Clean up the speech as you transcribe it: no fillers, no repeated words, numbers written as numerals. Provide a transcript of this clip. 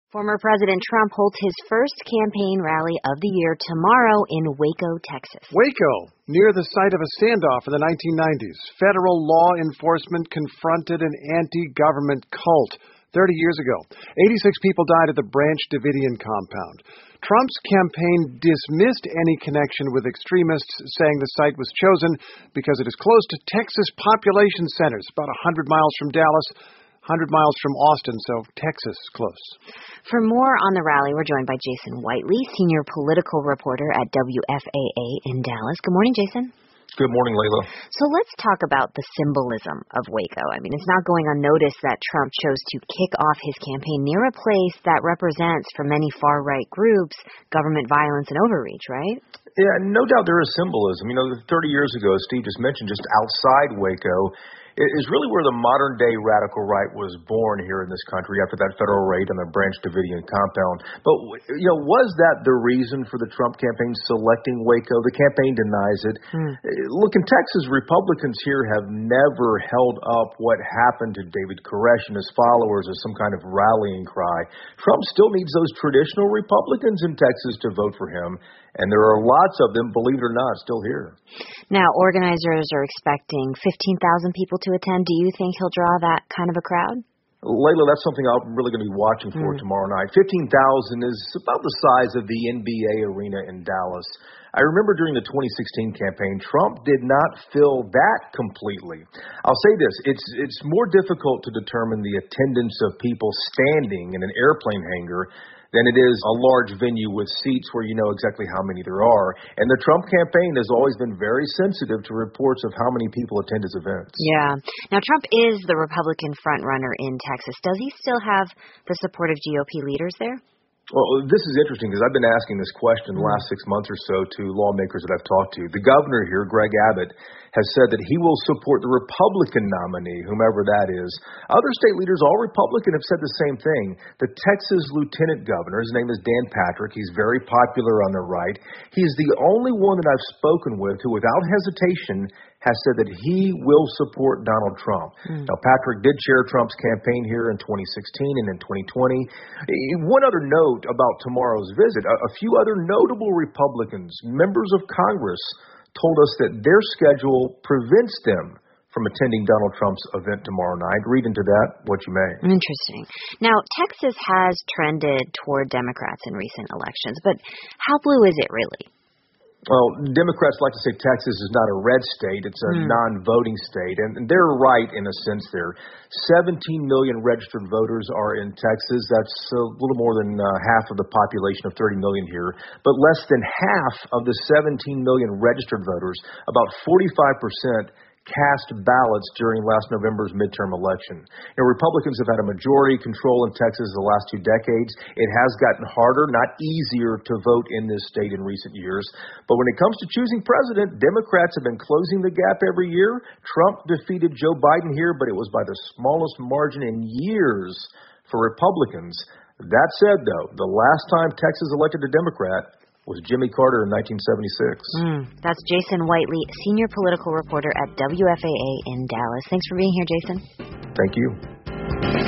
Former President Trump holds his first campaign rally of the year tomorrow in Waco, Texas. Waco, near the site of a standoff in the 1990s. Federal law enforcement confronted an anti-government cult 30 years ago. 86 people died at the Branch Davidian compound. Trump's campaign dismissed any connection with extremists, saying the site was chosen because it is close to Texas population centers, about 100 miles from Dallas, 100 miles from Austin, so Texas is close. For more on the rally, we're joined by Jason Whiteley, senior political reporter at WFAA in Dallas. Good morning, Jason. Good morning, Layla. So let's talk about the symbolism of Waco. I mean, it's not going unnoticed that Trump chose to kick off his campaign near a place that represents, for many far-right groups, government violence and overreach, right? Yeah, no doubt there is symbolism. 30 years ago, as Steve just mentioned, just outside Waco, is really where the modern-day radical right was born here in this country after that federal raid on the Branch Davidian compound. But, was that the reason for the Trump campaign selecting Waco? The campaign denies it. Look, in Texas, Republicans here have never held up what happened to David Koresh and his followers as some kind of rallying cry. Trump still needs those traditional Republicans in Texas to vote for him. And there are lots of them, believe it or not, still here. Now, organizers are expecting 15,000 people to attend. Do you think he'll draw that kind of a crowd? Layla, that's something I'm really going to be watching for tomorrow night. 15,000 is about the size of the NBA arena in Dallas. I remember during the 2016 campaign, Trump did not fill that completely. I'll say this, it's more difficult to determine the attendance of people standing in an airplane hangar than it is a large venue with seats where you know exactly how many there are. And the Trump campaign has always been very sensitive to reports of how many people attend his events. Yeah. Now, Trump is the Republican frontrunner in Texas. Does he still have the support of GOP leaders there? Well, this is interesting because I've been asking this question the last 6 months or so to lawmakers that I've talked to. The governor here, Greg Abbott, has said that he will support the Republican nominee, whomever that is. Other state leaders, all Republican, have said the same thing. The Texas lieutenant governor, his name is Dan Patrick. He's very popular on the right. He's the only one that I've spoken with who, without hesitation, has said that he will support Donald Trump. Now, Patrick did chair Trump's campaign here in 2016 and in 2020. One other note about tomorrow's visit, a few other notable Republicans, members of Congress, told us that their schedule prevents them from attending Donald Trump's event tomorrow night. Read into that what you may. Interesting. Now, Texas has trended toward Democrats in recent elections, but how blue is it really? Well, Democrats like to say Texas is not a red state. It's a non-voting state. And they're right in a sense there. 17 million registered voters are in Texas. That's a little more than half of the population of 30 million here. But less than half of the 17 million registered voters, about 45%, cast ballots during last November's midterm election. Republicans have had a majority control in Texas the last 2 decades. It has gotten harder, not easier, to vote in this state in recent years. But when it comes to choosing president, Democrats have been closing the gap every year. Trump defeated Joe Biden here, but it was by the smallest margin in years for Republicans. That said, though, the last time Texas elected a Democrat was Jimmy Carter in 1976. That's Jason Whiteley, senior political reporter at WFAA in Dallas. Thanks for being here, Jason. Thank you.